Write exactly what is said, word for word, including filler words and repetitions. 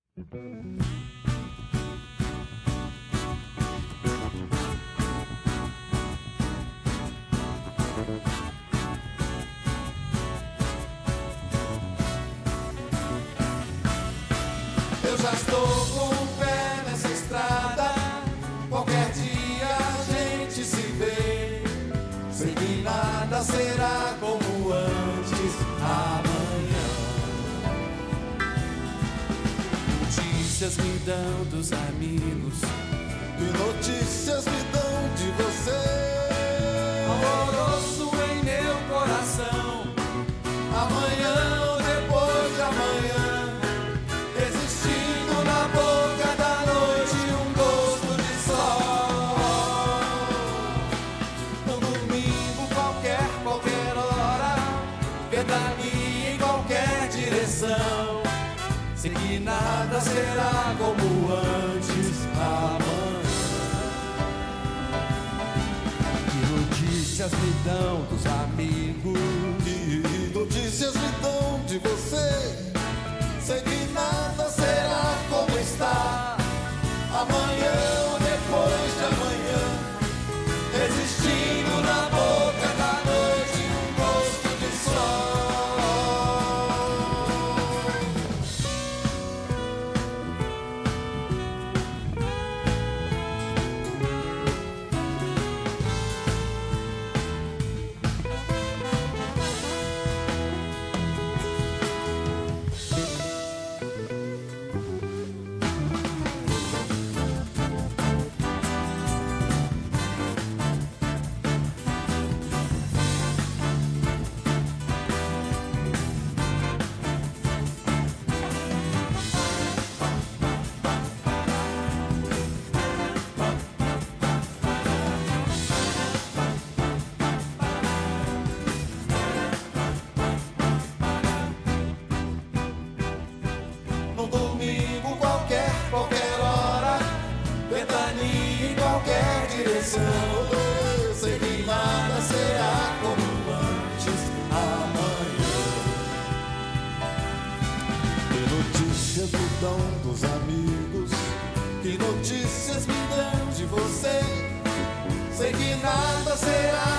Eu já estou com o pé nessa estrada. Qualquer dia a gente se vê. Sei que nada será como antes amanhã. Notícias me dão dos amigos e notícias me dão de você. Alvoroço em meu coração. Amanhã ou depois de amanhã, existindo na boca da noite um gosto de sol. Um domingo qualquer, qualquer hora, ventania em qualquer direção. Sei que nada será como antes amanhã. Que notícias me dão dos amigos e notícias me dão de você. Sei que nada será como está. Amanhã ou depois de amanhã, existindo na boca da noite um gosto de sol. Sei que nada será como antes amanhã. Que notícias me dão dos amigos, que notícias me dão de você. Sei que nada será